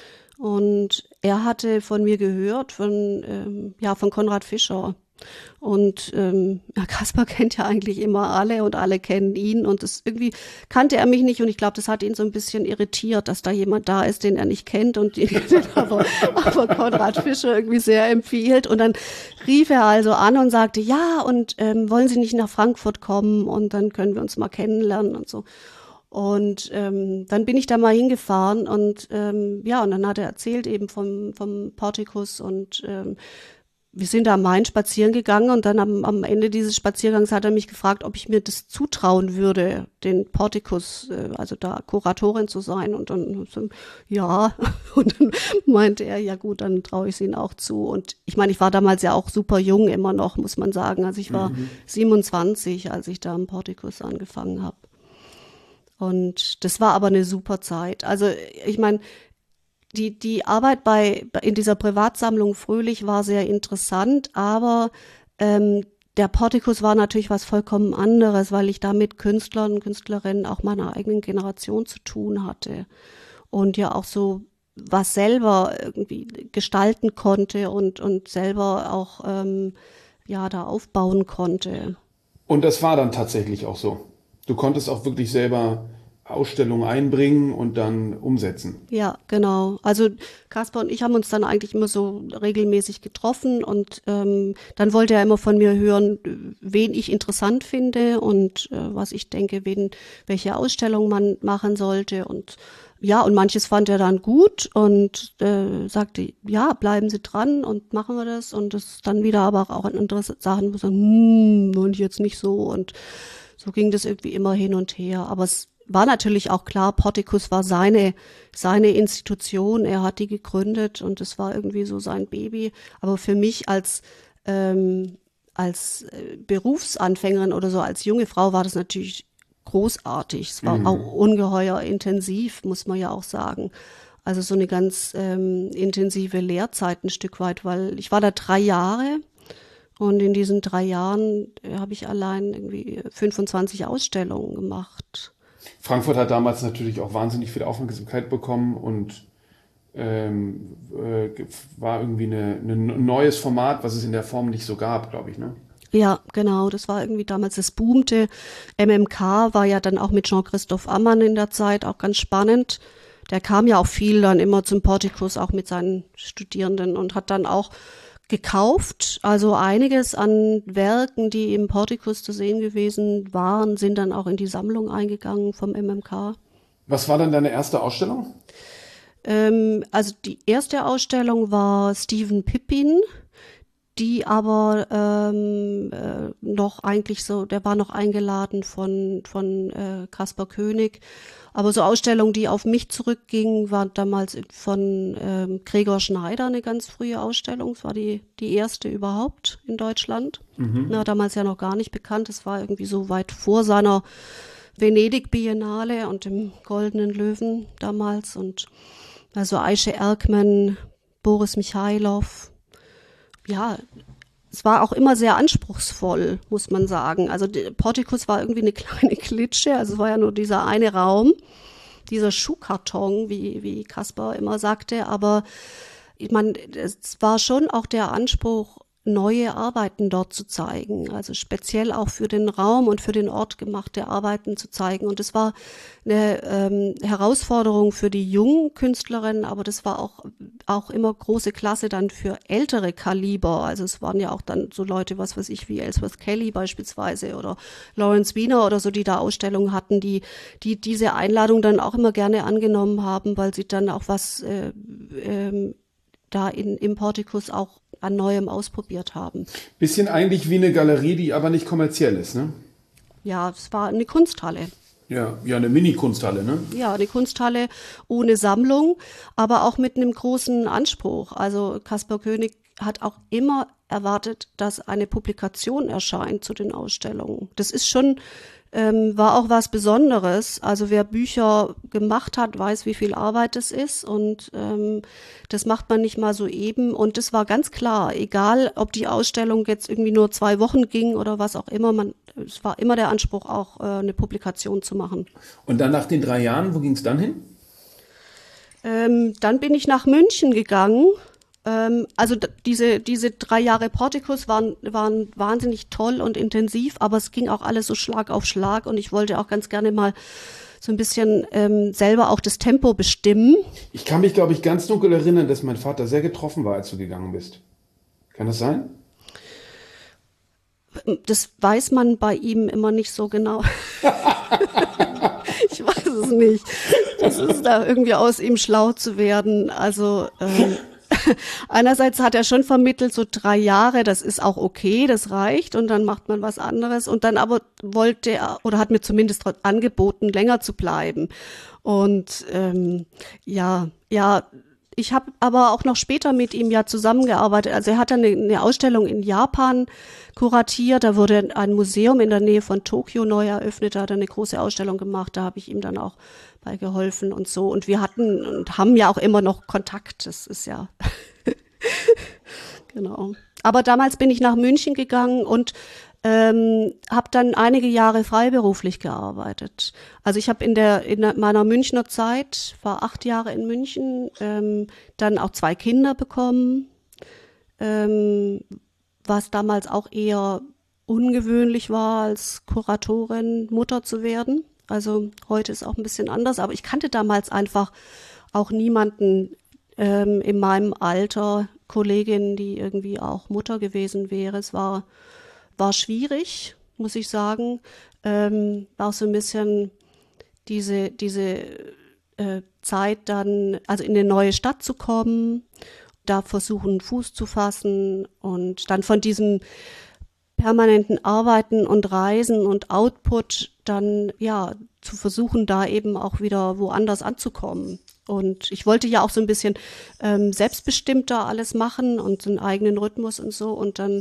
Speaker 1: Und er hatte von mir gehört, von, ähm, ja, von Konrad Fischer. Und ähm, ja, Caspar kennt ja eigentlich immer alle und alle kennen ihn und das irgendwie kannte er mich nicht und ich glaube, das hat ihn so ein bisschen irritiert, dass da jemand da ist, den er nicht kennt und den aber, aber Konrad Fischer irgendwie sehr empfiehlt und dann rief er also an und sagte, ja und ähm, wollen Sie nicht nach Frankfurt kommen und dann können wir uns mal kennenlernen und so. Und ähm, dann bin ich da mal hingefahren und ähm, ja, und dann hat er erzählt eben vom, vom Portikus und ähm, wir sind da am Main spazieren gegangen und dann am, am Ende dieses Spaziergangs hat er mich gefragt, ob ich mir das zutrauen würde, den Portikus, äh, also da Kuratorin zu sein. Und dann so, ja, und dann meinte er, ja gut, dann traue ich es Ihnen auch zu. Und ich meine, ich war damals ja auch super jung immer noch, muss man sagen. Also ich war mhm. siebenundzwanzig, als ich da am Portikus angefangen habe. Und das war aber eine super Zeit. Also ich meine, Die, die Arbeit bei, in dieser Privatsammlung Fröhlich war sehr interessant, aber ähm, der Portikus war natürlich was vollkommen anderes, weil ich da mit Künstlern und Künstlerinnen auch meiner eigenen Generation zu tun hatte und ja auch so was selber irgendwie gestalten konnte und, und selber auch ähm, ja da aufbauen konnte.
Speaker 3: Und das war dann tatsächlich auch so? Du konntest auch wirklich selber Ausstellung einbringen und dann umsetzen.
Speaker 1: Ja, genau. Also Kaspar und ich haben uns dann eigentlich immer so regelmäßig getroffen und ähm, dann wollte er immer von mir hören, wen ich interessant finde und äh, was ich denke, wen, welche Ausstellung man machen sollte und ja, und manches fand er dann gut und äh, sagte, ja, bleiben Sie dran und machen wir das und das dann wieder aber auch an andere Sachen, wo sagen, hm, wollte ich jetzt nicht so und so ging das irgendwie immer hin und her, aber es war natürlich auch klar, Portikus war seine, seine Institution, er hat die gegründet und es war irgendwie so sein Baby. Aber für mich als, ähm, als Berufsanfängerin oder so, als junge Frau war das natürlich großartig. Es war mhm. auch ungeheuer intensiv, muss man ja auch sagen. Also so eine ganz ähm, intensive Lehrzeit ein Stück weit, weil ich war da drei Jahre. Und in diesen drei Jahren habe ich allein irgendwie fünfundzwanzig Ausstellungen gemacht.
Speaker 3: Frankfurt hat damals natürlich auch wahnsinnig viel Aufmerksamkeit bekommen und ähm, äh, war irgendwie eine, ein neues Format, was es in der Form nicht so gab, glaube ich, ne?
Speaker 1: Ja, genau, das war irgendwie damals, das boomte. M M K war ja dann auch mit Jean-Christophe Ammann in der Zeit auch ganz spannend. Der kam ja auch viel dann immer zum Portikus, auch mit seinen Studierenden und hat dann auch gekauft, also einiges an Werken, die im Portikus zu sehen gewesen waren, sind dann auch in die Sammlung eingegangen vom M M K.
Speaker 3: Was war dann deine erste Ausstellung?
Speaker 1: Ähm, also die erste Ausstellung war Stephen Pippin, die aber ähm, äh, noch eigentlich so, der war noch eingeladen von von äh, Kaspar Koenig. Aber so Ausstellungen, die auf mich zurückgingen, waren damals von ähm, Gregor Schneider eine ganz frühe Ausstellung. Es war die, die erste überhaupt in Deutschland. Mhm. Na, damals ja noch gar nicht bekannt. Es war irgendwie so weit vor seiner Venedig-Biennale und dem Goldenen Löwen damals. Und also Aische Erkman, Boris Michailov. Ja, es war auch immer sehr anspruchsvoll, muss man sagen. Also Portikus war irgendwie eine kleine Klitsche, also es war ja nur dieser eine Raum, dieser Schuhkarton, wie wie Kaspar immer sagte. Aber ich meine, es war schon auch der Anspruch, neue Arbeiten dort zu zeigen, also speziell auch für den Raum und für den Ort gemachte Arbeiten zu zeigen. Und das war eine ähm, Herausforderung für die jungen Künstlerinnen, aber das war auch auch immer große Klasse dann für ältere Kaliber. Also es waren ja auch dann so Leute, was weiß ich, wie Ellsworth Kelly beispielsweise oder Lawrence Wiener oder so, die da Ausstellungen hatten, die die diese Einladung dann auch immer gerne angenommen haben, weil sie dann auch was äh, ähm, da in, im Portikus auch an Neuem ausprobiert haben.
Speaker 3: Bisschen eigentlich wie eine Galerie, die aber nicht kommerziell ist, ne?
Speaker 1: Ja, es war eine Kunsthalle.
Speaker 3: Ja, ja, eine Mini-Kunsthalle, ne?
Speaker 1: Ja, eine Kunsthalle ohne Sammlung, aber auch mit einem großen Anspruch. Also Kaspar Koenig hat auch immer erwartet, dass eine Publikation erscheint zu den Ausstellungen. Das ist schon, ähm, war auch was Besonderes. Also wer Bücher gemacht hat, weiß, wie viel Arbeit es ist und ähm, das macht man nicht mal so eben. Und das war ganz klar, egal ob die Ausstellung jetzt irgendwie nur zwei Wochen ging oder was auch immer, man, es war immer der Anspruch, auch äh, eine Publikation zu machen.
Speaker 3: Und dann nach den drei Jahren, wo ging es dann hin?
Speaker 1: Ähm, dann bin ich nach München gegangen. Also diese, diese drei Jahre Portikus waren, waren wahnsinnig toll und intensiv, aber es ging auch alles so Schlag auf Schlag und ich wollte auch ganz gerne mal so ein bisschen ähm, selber auch das Tempo bestimmen.
Speaker 3: Ich kann mich, glaube ich, ganz dunkel erinnern, dass mein Vater sehr getroffen war, als du gegangen bist. Kann das sein?
Speaker 1: Das weiß man bei ihm immer nicht so genau. Ich weiß es nicht. Das ist da irgendwie aus ihm schlau zu werden. Also ähm, einerseits hat er schon vermittelt, so drei Jahre, das ist auch okay, das reicht und dann macht man was anderes und dann aber wollte er oder hat mir zumindest angeboten, länger zu bleiben und ähm, ja, ja, ich habe aber auch noch später mit ihm ja zusammengearbeitet, also er hat dann eine, eine Ausstellung in Japan kuratiert, da wurde ein Museum in der Nähe von Tokio neu eröffnet, da hat er eine große Ausstellung gemacht, da habe ich ihm dann auch bei geholfen und so und wir hatten und haben ja auch immer noch Kontakt, das ist ja genau. Aber damals bin ich nach München gegangen und ähm, habe dann einige Jahre freiberuflich gearbeitet. Also ich habe in der in meiner Münchner Zeit, war acht Jahre in München, ähm, dann auch zwei Kinder bekommen, ähm, was damals auch eher ungewöhnlich war, als Kuratorin Mutter zu werden. Also heute ist auch ein bisschen anders, aber ich kannte damals einfach auch niemanden ähm, in meinem Alter, Kollegin, die irgendwie auch Mutter gewesen wäre. Es war, war schwierig, muss ich sagen. Ähm, war auch so ein bisschen diese, diese äh, Zeit dann, also in eine neue Stadt zu kommen, da versuchen, Fuß zu fassen und dann von diesem permanenten Arbeiten und Reisen und Output dann, ja, zu versuchen, da eben auch wieder woanders anzukommen. Und ich wollte ja auch so ein bisschen ähm, selbstbestimmter alles machen und so einen eigenen Rhythmus und so. Und dann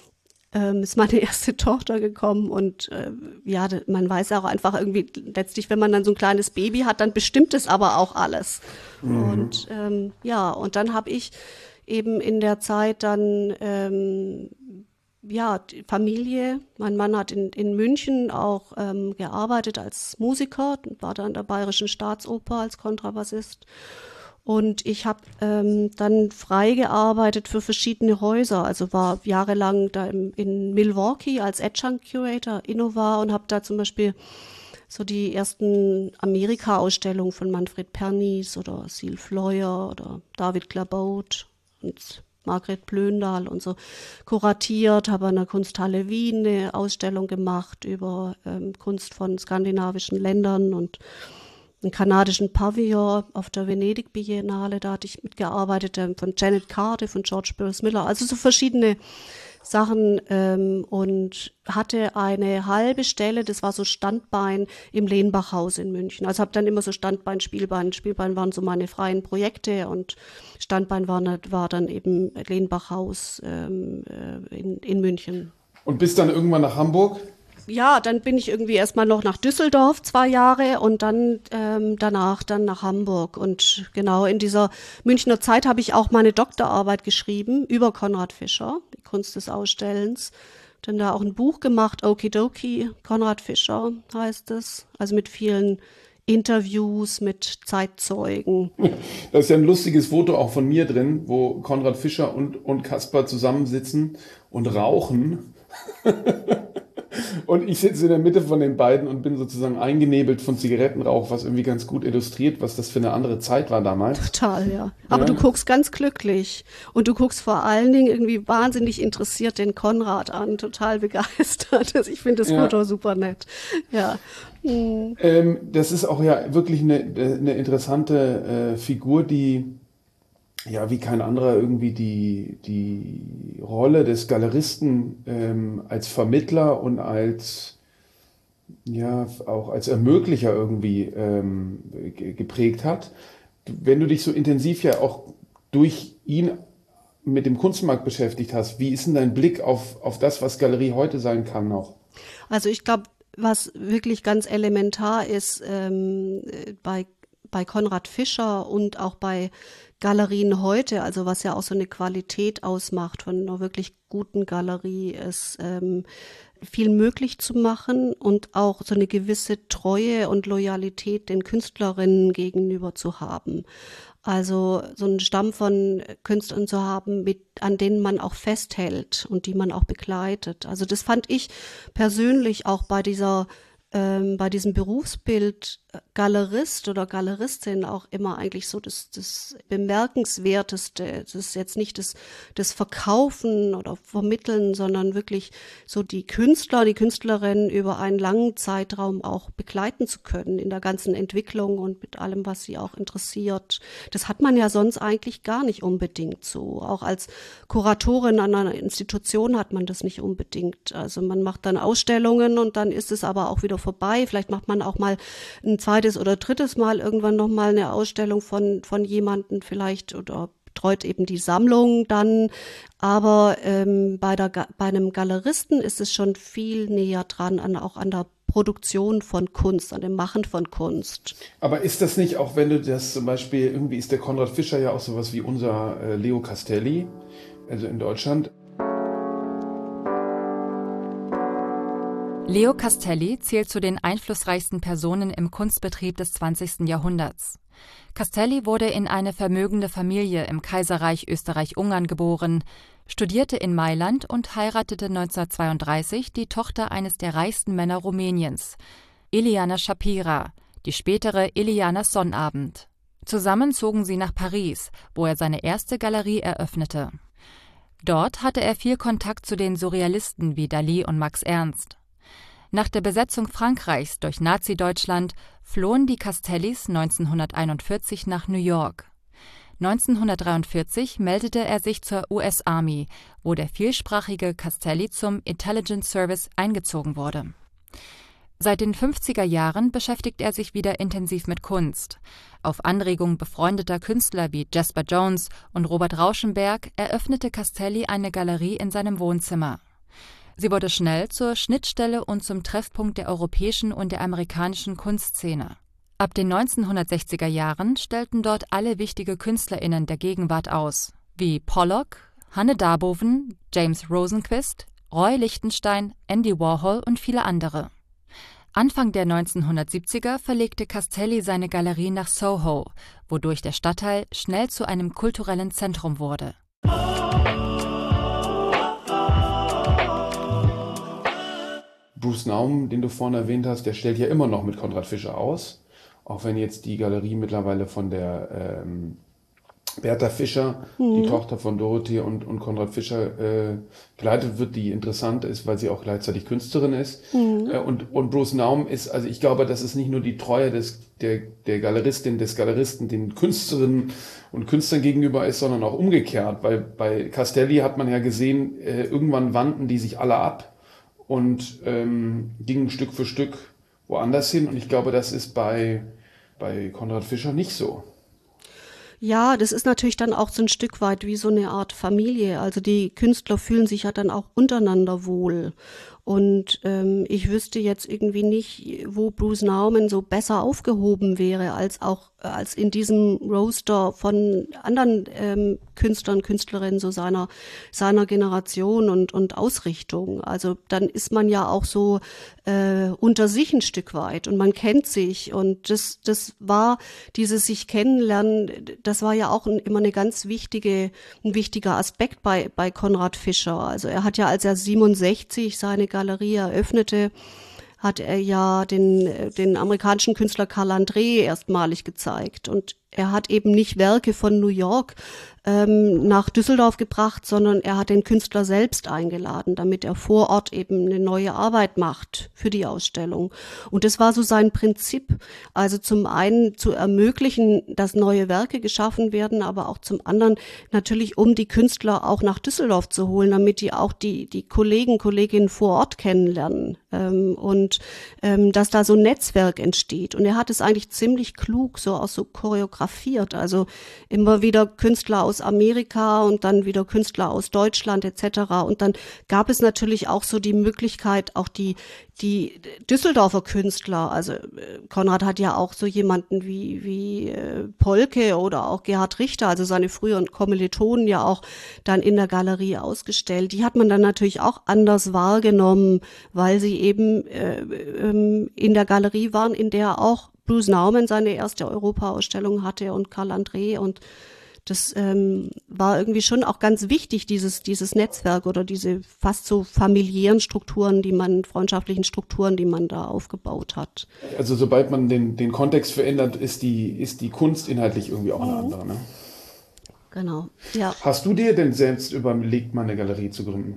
Speaker 1: ähm, ist meine erste Tochter gekommen und äh, ja, man weiß auch einfach irgendwie letztlich, wenn man dann so ein kleines Baby hat, dann bestimmt es aber auch alles. Mhm. Und ähm, ja, und dann habe ich eben in der Zeit dann ähm, ja, die Familie. Mein Mann hat in, in München auch ähm, gearbeitet als Musiker, war da in der Bayerischen Staatsoper als Kontrabassist. Und ich habe ähm, dann frei gearbeitet für verschiedene Häuser. Also war jahrelang da im, in Milwaukee als Adjunct Curator, Innova, und habe da zum Beispiel so die ersten Amerika-Ausstellungen von Manfred Pernice oder Sil Fleuer oder David Clabaut und Margret Blöndal und so kuratiert, habe an der Kunsthalle Wien eine Ausstellung gemacht über ähm, Kunst von skandinavischen Ländern und einen kanadischen Pavillon auf der Venedig Biennale, da hatte ich mitgearbeitet, ähm, von Janet Cardiff, von George Burroughs Miller, also so verschiedene Sachen ähm, und hatte eine halbe Stelle, das war so Standbein im Lehnbachhaus in München. Also habe dann immer so Standbein, Spielbein. Spielbein waren so meine freien Projekte und Standbein war, war dann eben Lehnbachhaus ähm, in, in München.
Speaker 3: Und bist dann irgendwann nach Hamburg?
Speaker 1: Ja, dann bin ich irgendwie erstmal noch nach Düsseldorf zwei Jahre und dann ähm, danach dann nach Hamburg. Und genau in dieser Münchner Zeit habe ich auch meine Doktorarbeit geschrieben über Konrad Fischer, die Kunst des Ausstellens. Dann da auch ein Buch gemacht, Okidoki, Konrad Fischer heißt es. Also mit vielen Interviews mit Zeitzeugen.
Speaker 3: Da ist ja ein lustiges Foto auch von mir drin, wo Konrad Fischer und, und Kaspar zusammensitzen und rauchen. Und ich sitze in der Mitte von den beiden und bin sozusagen eingenebelt von Zigarettenrauch, was irgendwie ganz gut illustriert, was das für eine andere Zeit war damals.
Speaker 1: Total, ja. Aber
Speaker 3: ja.
Speaker 1: Du guckst ganz glücklich und du guckst vor allen Dingen irgendwie wahnsinnig interessiert den Konrad an, total begeistert. Ich finde das
Speaker 3: ja.
Speaker 1: Foto super nett. Ja.
Speaker 3: Hm. Ähm, das ist auch ja wirklich eine, eine interessante äh, Figur, die ja, wie kein anderer irgendwie die, die Rolle des Galeristen ähm, als Vermittler und als, ja, auch als Ermöglicher irgendwie ähm, geprägt hat. Wenn du dich so intensiv ja auch durch ihn mit dem Kunstmarkt beschäftigt hast, wie ist denn dein Blick auf, auf das, was Galerie heute sein kann noch?
Speaker 1: Also ich glaube, was wirklich ganz elementar ist ähm, bei, bei Konrad Fischer und auch bei Galerien heute, also was ja auch so eine Qualität ausmacht von einer wirklich guten Galerie, ist ähm, viel möglich zu machen und auch so eine gewisse Treue und Loyalität den Künstlerinnen gegenüber zu haben. Also so einen Stamm von Künstlern zu haben, mit, an denen man auch festhält und die man auch begleitet. Also das fand ich persönlich auch bei dieser Ähm, bei diesem Berufsbild Galerist oder Galeristin auch immer eigentlich so das, das Bemerkenswerteste. Das ist jetzt nicht das, das Verkaufen oder Vermitteln, sondern wirklich so die Künstler, die Künstlerinnen über einen langen Zeitraum auch begleiten zu können in der ganzen Entwicklung und mit allem, was sie auch interessiert. Das hat man ja sonst eigentlich gar nicht unbedingt so. Auch als Kuratorin an einer Institution hat man das nicht unbedingt. Also man macht dann Ausstellungen und dann ist es aber auch wieder vorbei. Vielleicht macht man auch mal ein zweites oder drittes Mal irgendwann nochmal eine Ausstellung von, von jemandem vielleicht oder betreut eben die Sammlung dann. Aber ähm, bei, der, bei einem Galeristen ist es schon viel näher dran, an, auch an der Produktion von Kunst, an dem Machen von Kunst.
Speaker 3: Aber ist das nicht auch, wenn du das zum Beispiel, irgendwie ist der Konrad Fischer ja auch sowas wie unser äh, Leo Castelli, also in Deutschland.
Speaker 2: Leo Castelli zählt zu den einflussreichsten Personen im Kunstbetrieb des zwanzigsten Jahrhunderts. Castelli wurde in eine vermögende Familie im Kaiserreich Österreich-Ungarn geboren, studierte in Mailand und heiratete neunzehnhundertzweiunddreißig die Tochter eines der reichsten Männer Rumäniens. Iliana Shapira, die spätere Iliana Sonnabend. Zusammen zogen sie nach Paris, wo er seine erste Galerie eröffnete. Dort hatte er viel Kontakt zu den Surrealisten wie Dalí und Max Ernst. Nach der Besetzung Frankreichs durch Nazi-Deutschland flohen die Castellis neunzehnhunderteinundvierzig nach New York. neunzehnhundertdreiundvierzig meldete er sich zur U S Army, wo der vielsprachige Castelli zum Intelligence Service eingezogen wurde. Seit den fünfziger Jahren beschäftigt er sich wieder intensiv mit Kunst. Auf Anregung befreundeter Künstler wie Jasper Jones und Robert Rauschenberg eröffnete Castelli eine Galerie in seinem Wohnzimmer. Sie wurde schnell zur Schnittstelle und zum Treffpunkt der europäischen und der amerikanischen Kunstszene. Ab den neunzehnhundertsechziger Jahren stellten dort alle wichtige KünstlerInnen der Gegenwart aus, wie Pollock, Hanne Darboven, James Rosenquist, Roy Lichtenstein, Andy Warhol und viele andere. Anfang der neunzehnhundertsiebziger verlegte Castelli seine Galerie nach Soho, wodurch der Stadtteil schnell zu einem kulturellen Zentrum wurde.
Speaker 3: Bruce Nauman, den du vorhin erwähnt hast, der stellt ja immer noch mit Konrad Fischer aus, auch wenn jetzt die Galerie mittlerweile von der ähm, Bertha Fischer, mhm. die Tochter von Dorothee und, und Konrad Fischer, äh, geleitet wird, die interessant ist, weil sie auch gleichzeitig Künstlerin ist. Mhm. Äh, und, und Bruce Nauman ist, also ich glaube, das ist nicht nur die Treue des, der, der Galeristin, des Galeristen den Künstlerinnen und Künstlern gegenüber ist, sondern auch umgekehrt, weil bei Castelli hat man ja gesehen, äh, irgendwann wandten die sich alle ab und ähm, gingen Stück für Stück woanders hin. Und ich glaube, das ist bei, bei Konrad Fischer nicht so.
Speaker 1: Ja, das ist natürlich dann auch so ein Stück weit wie so eine Art Familie. Also die Künstler fühlen sich ja dann auch untereinander wohl. Und ähm, ich wüsste jetzt irgendwie nicht, wo Bruce Nauman so besser aufgehoben wäre, als auch als in diesem Roster von anderen ähm, Künstlern, Künstlerinnen so seiner seiner Generation und und Ausrichtung. Also dann ist man ja auch so äh, unter sich ein Stück weit und man kennt sich und das das war dieses sich kennenlernen, das war ja auch ein, immer eine ganz wichtige ein wichtiger Aspekt bei bei Konrad Fischer. Also er hat ja, als er siebenundsechzig seine Galerie eröffnete, hat er ja den, den amerikanischen Künstler Carl André erstmalig gezeigt. Und er hat eben nicht Werke von New York ähm, nach Düsseldorf gebracht, sondern er hat den Künstler selbst eingeladen, damit er vor Ort eben eine neue Arbeit macht für die Ausstellung. Und das war so sein Prinzip. Also zum einen zu ermöglichen, dass neue Werke geschaffen werden, aber auch zum anderen natürlich, um die Künstler auch nach Düsseldorf zu holen, damit die auch die, die Kollegen, Kolleginnen vor Ort kennenlernen. Ähm, und ähm, dass da so ein Netzwerk entsteht. Und er hat es eigentlich ziemlich klug so auch so choreografiert. Also immer wieder Künstler aus Amerika und dann wieder Künstler aus Deutschland et cetera. Und dann gab es natürlich auch so die Möglichkeit, auch die die Düsseldorfer Künstler, also Konrad hat ja auch so jemanden wie wie äh, Polke oder auch Gerhard Richter, also seine früheren Kommilitonen ja auch dann in der Galerie ausgestellt. Die hat man dann natürlich auch anders wahrgenommen, weil sie eben äh, ähm, in der Galerie waren, in der auch Bruce Nauman seine erste Europa-Ausstellung hatte und Carl André, und das ähm, war irgendwie schon auch ganz wichtig, dieses dieses Netzwerk oder diese fast so familiären Strukturen, die man, freundschaftlichen Strukturen, die man da aufgebaut hat.
Speaker 3: Also sobald man den den Kontext verändert, ist die ist die Kunst inhaltlich irgendwie auch eine andere, ne?
Speaker 1: Genau, ja.
Speaker 3: Hast du dir denn selbst überlegt, mal eine Galerie zu gründen?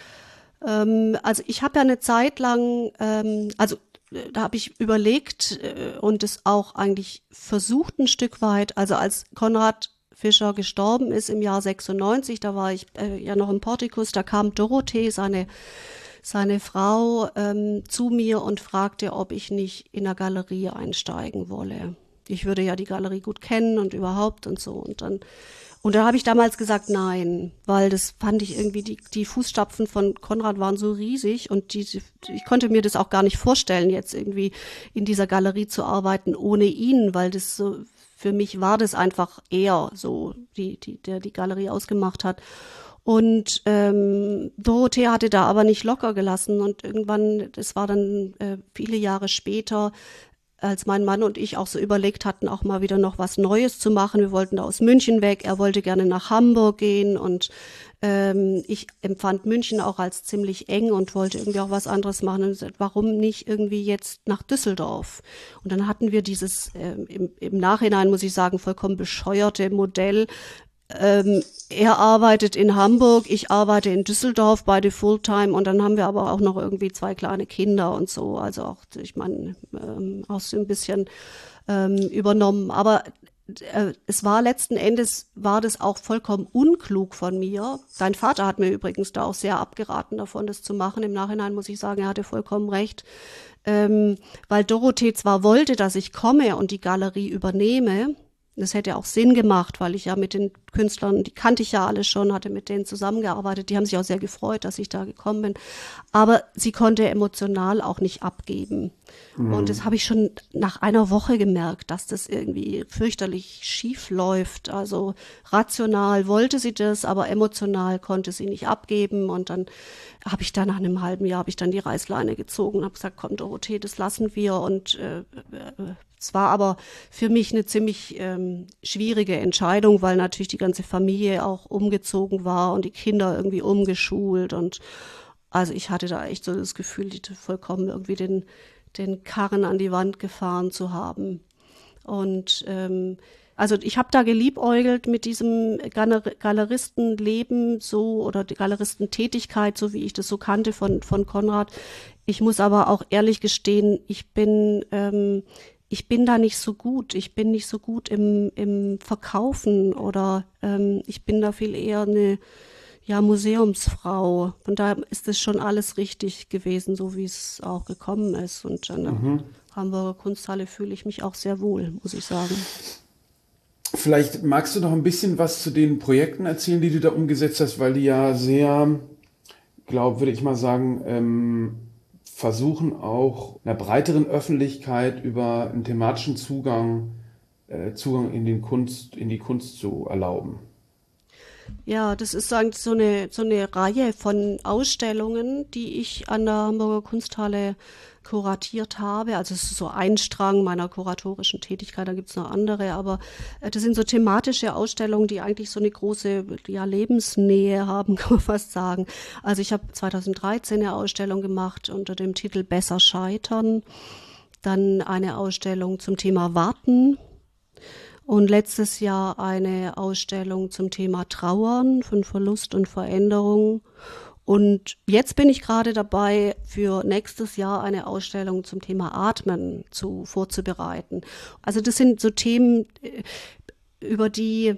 Speaker 1: Ähm, also ich habe ja eine Zeit lang, ähm, also da habe ich überlegt äh, und es auch eigentlich versucht ein Stück weit, also als Konrad Fischer gestorben ist im Jahr sechsundneunzig, da war ich äh, ja noch im Portikus, da kam Dorothee, seine seine Frau, ähm, zu mir und fragte, ob ich nicht in der Galerie einsteigen wolle. Ich würde ja die Galerie gut kennen und überhaupt und so. Und dann und da habe ich damals gesagt, nein, weil das fand ich irgendwie, die die Fußstapfen von Konrad waren so riesig und die, ich konnte mir das auch gar nicht vorstellen, jetzt irgendwie in dieser Galerie zu arbeiten ohne ihn, weil das so, für mich war das einfach eher so, die, die, der die Galerie ausgemacht hat. Und ähm, Dorothee hatte da aber nicht locker gelassen und irgendwann, das war dann äh, viele Jahre später, als mein Mann und ich auch so überlegt hatten, auch mal wieder noch was Neues zu machen. Wir wollten da aus München weg, er wollte gerne nach Hamburg gehen und ähm, ich empfand München auch als ziemlich eng und wollte irgendwie auch was anderes machen. Und gesagt, warum nicht irgendwie jetzt nach Düsseldorf? Und dann hatten wir dieses äh, im, im Nachhinein, muss ich sagen, vollkommen bescheuerte Modell. Ähm, er arbeitet in Hamburg, ich arbeite in Düsseldorf, beide Fulltime, und dann haben wir aber auch noch irgendwie zwei kleine Kinder und so, also auch, ich meine, ähm, auch so ein bisschen ähm, übernommen, aber äh, es war letzten Endes, war das auch vollkommen unklug von mir. Dein Vater hat mir übrigens da auch sehr abgeraten davon, das zu machen. Im Nachhinein muss ich sagen, er hatte vollkommen recht, ähm, weil Dorothee zwar wollte, dass ich komme und die Galerie übernehme. Das hätte auch Sinn gemacht, weil ich ja mit den Künstlern, die kannte ich ja alle schon, hatte mit denen zusammengearbeitet. Die haben sich auch sehr gefreut, dass ich da gekommen bin. Aber sie konnte emotional auch nicht abgeben. Mhm. Und das habe ich schon nach einer Woche gemerkt, dass das irgendwie fürchterlich schief läuft. Also rational wollte sie das, aber emotional konnte sie nicht abgeben. Und dann habe ich da nach einem halben Jahr habe ich dann die Reißleine gezogen und habe gesagt, komm Dorothee, das lassen wir. Und äh, äh, es war aber für mich eine ziemlich ähm, schwierige Entscheidung, weil natürlich die ganze Familie auch umgezogen war und die Kinder irgendwie umgeschult. Und also ich hatte da echt so das Gefühl, die vollkommen irgendwie den, den Karren an die Wand gefahren zu haben. Und ähm, also ich habe da geliebäugelt mit diesem Galer- Galeristenleben so oder die Galeristentätigkeit, so wie ich das so kannte von, von Konrad. Ich muss aber auch ehrlich gestehen, ich bin... Ähm, Ich bin da nicht so gut. Ich bin nicht so gut im, im Verkaufen oder ähm, ich bin da viel eher eine ja, Museumsfrau. Von daher ist das schon alles richtig gewesen, so wie es auch gekommen ist. Und an der mhm. Hamburger Kunsthalle fühle ich mich auch sehr wohl, muss ich sagen.
Speaker 3: Vielleicht magst du noch ein bisschen was zu den Projekten erzählen, die du da umgesetzt hast, weil die ja sehr, glaube würde ich mal sagen, ähm, versuchen auch einer breiteren Öffentlichkeit über einen thematischen Zugang, äh, Zugang in den Kunst, in die Kunst zu erlauben.
Speaker 1: Ja, das ist eigentlich so eine, so eine Reihe von Ausstellungen, die ich an der Hamburger Kunsthalle kuratiert habe. Also es ist so ein Strang meiner kuratorischen Tätigkeit, da gibt es noch andere, aber das sind so thematische Ausstellungen, die eigentlich so eine große ja, Lebensnähe haben, kann man fast sagen. Also ich habe zweitausenddreizehn eine Ausstellung gemacht unter dem Titel Besser scheitern, dann eine Ausstellung zum Thema Warten und letztes Jahr eine Ausstellung zum Thema Trauern von Verlust und Veränderung. Und jetzt bin ich gerade dabei, für nächstes Jahr eine Ausstellung zum Thema Atmen zu, vorzubereiten. Also das sind so Themen, über die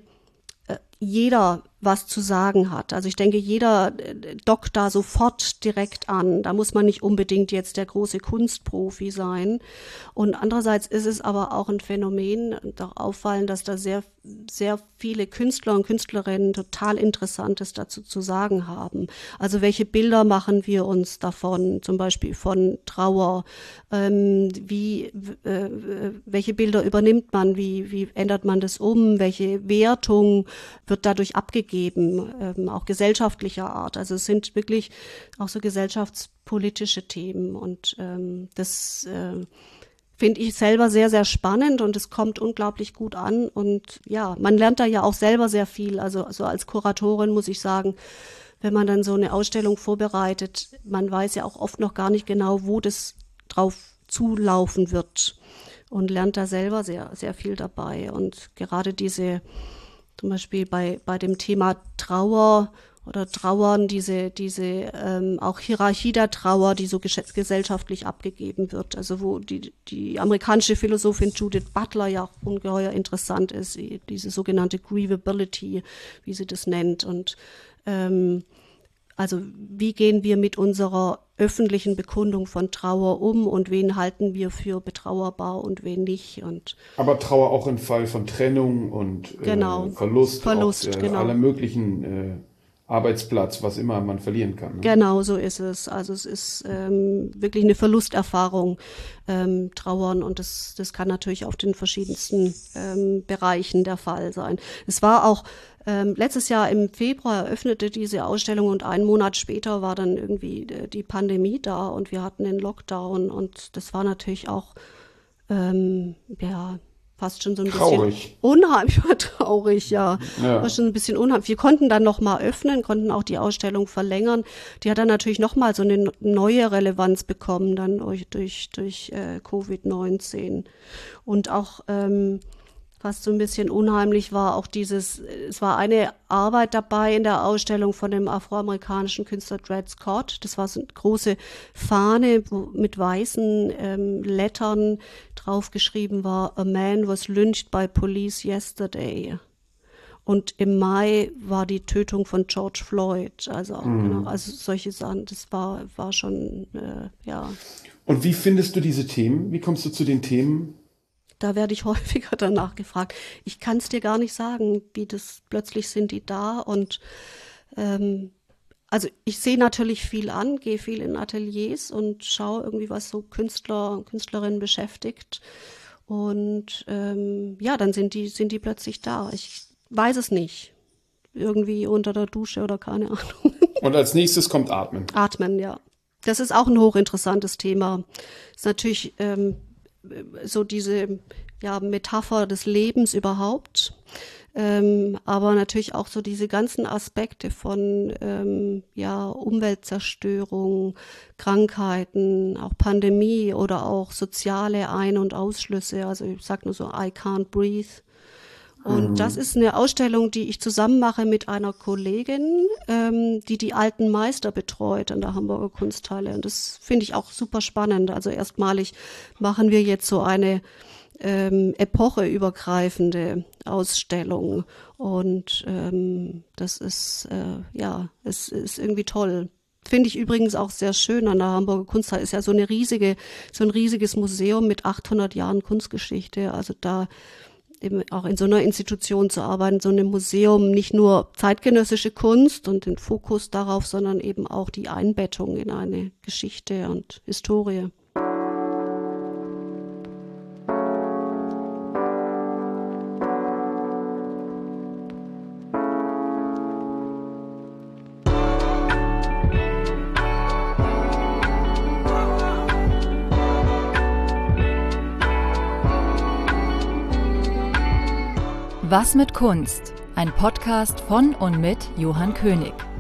Speaker 1: jeder was zu sagen hat. Also ich denke, jeder dockt da sofort direkt an. Da muss man nicht unbedingt jetzt der große Kunstprofi sein. Und andererseits ist es aber auch ein Phänomen, doch auffallen, dass da sehr, sehr viele Künstler und Künstlerinnen total Interessantes dazu zu sagen haben. Also welche Bilder machen wir uns davon, zum Beispiel von Trauer? Ähm, wie, äh, welche Bilder übernimmt man? Wie, wie ändert man das um? Welche Wertung wird dadurch abgegeben? Ähm, auch gesellschaftlicher Art. Also es sind wirklich auch so gesellschaftspolitische Themen und ähm, das äh, finde ich selber sehr, sehr spannend und es kommt unglaublich gut an und ja, man lernt da ja auch selber sehr viel. Also, also als Kuratorin muss ich sagen, wenn man dann so eine Ausstellung vorbereitet, man weiß ja auch oft noch gar nicht genau, wo das drauf zulaufen wird und lernt da selber sehr, sehr viel dabei und gerade diese zum Beispiel bei, bei dem Thema Trauer oder Trauern, diese, diese ähm, auch Hierarchie der Trauer, die so ges- gesellschaftlich abgegeben wird. Also wo die, die amerikanische Philosophin Judith Butler ja auch ungeheuer interessant ist, diese sogenannte Grievability, wie sie das nennt. Und ähm, also wie gehen wir mit unserer öffentlichen Bekundung von Trauer um und wen halten wir für betrauerbar und wen nicht. Und
Speaker 3: aber Trauer auch im Fall von Trennung und
Speaker 1: genau,
Speaker 3: äh, Verlust,
Speaker 1: Verlust
Speaker 3: auch, äh,
Speaker 1: genau.
Speaker 3: aller möglichen äh, Arbeitsplatz, was immer man verlieren kann. Ne?
Speaker 1: Genau, so ist es. Also es ist ähm, wirklich eine Verlusterfahrung, ähm, Trauern und das, das kann natürlich auf den verschiedensten ähm, Bereichen der Fall sein. Es war auch ähm, letztes Jahr im Februar eröffnete diese Ausstellung und einen Monat später war dann irgendwie die Pandemie da und wir hatten den Lockdown und das war natürlich auch ähm, ja, fast schon so ein
Speaker 3: traurig.
Speaker 1: bisschen unheimlich, war traurig, ja.
Speaker 3: ja.
Speaker 1: War schon ein bisschen unheimlich. Wir konnten dann nochmal öffnen, konnten auch die Ausstellung verlängern. Die hat dann natürlich nochmal so eine neue Relevanz bekommen, dann durch, durch, durch äh, Covid neunzehn. Und auch ähm, fast so ein bisschen unheimlich war auch dieses, es war eine Arbeit dabei in der Ausstellung von dem afroamerikanischen Künstler Dred Scott. Das war so eine große Fahne, wo mit weißen ähm, Lettern draufgeschrieben war, A man was lynched by police yesterday. Und im Mai war die Tötung von George Floyd. Also, mhm. genau, also solche Sachen, das war, war schon, äh, ja.
Speaker 3: Und wie findest du diese Themen? Wie kommst du zu den Themen?
Speaker 1: Da werde ich häufiger danach gefragt. Ich kann es dir gar nicht sagen, wie das plötzlich sind die da. Und ähm, also ich sehe natürlich viel an, gehe viel in Ateliers und schaue irgendwie, was so Künstler und Künstlerinnen beschäftigt. Und ähm, ja, dann sind die, sind die plötzlich da. Ich weiß es nicht. Irgendwie unter der Dusche oder keine Ahnung.
Speaker 3: Und als nächstes kommt Atmen.
Speaker 1: Atmen, ja. Das ist auch ein hochinteressantes Thema. Ist natürlich ähm, so diese ja, Metapher des Lebens überhaupt, ähm, aber natürlich auch so diese ganzen Aspekte von ähm, ja, Umweltzerstörung, Krankheiten, auch Pandemie oder auch soziale Ein- und Ausschlüsse. Also ich sag nur so, I can't breathe. Und mhm. das ist eine Ausstellung, die ich zusammen mache mit einer Kollegin, ähm, die die alten Meister betreut an der Hamburger Kunsthalle. Und das finde ich auch super spannend. Also erstmalig machen wir jetzt so eine ähm, epocheübergreifende Ausstellung. Und ähm, das ist, äh, ja, es ist irgendwie toll. Finde ich übrigens auch sehr schön an der Hamburger Kunsthalle. Ist ja so eine riesige, so ein riesiges Museum mit achthundert Jahren Kunstgeschichte. Also da eben auch in so einer Institution zu arbeiten, so einem Museum, nicht nur zeitgenössische Kunst und den Fokus darauf, sondern eben auch die Einbettung in eine Geschichte und Historie.
Speaker 2: Was mit Kunst? Ein Podcast von und mit Johann König.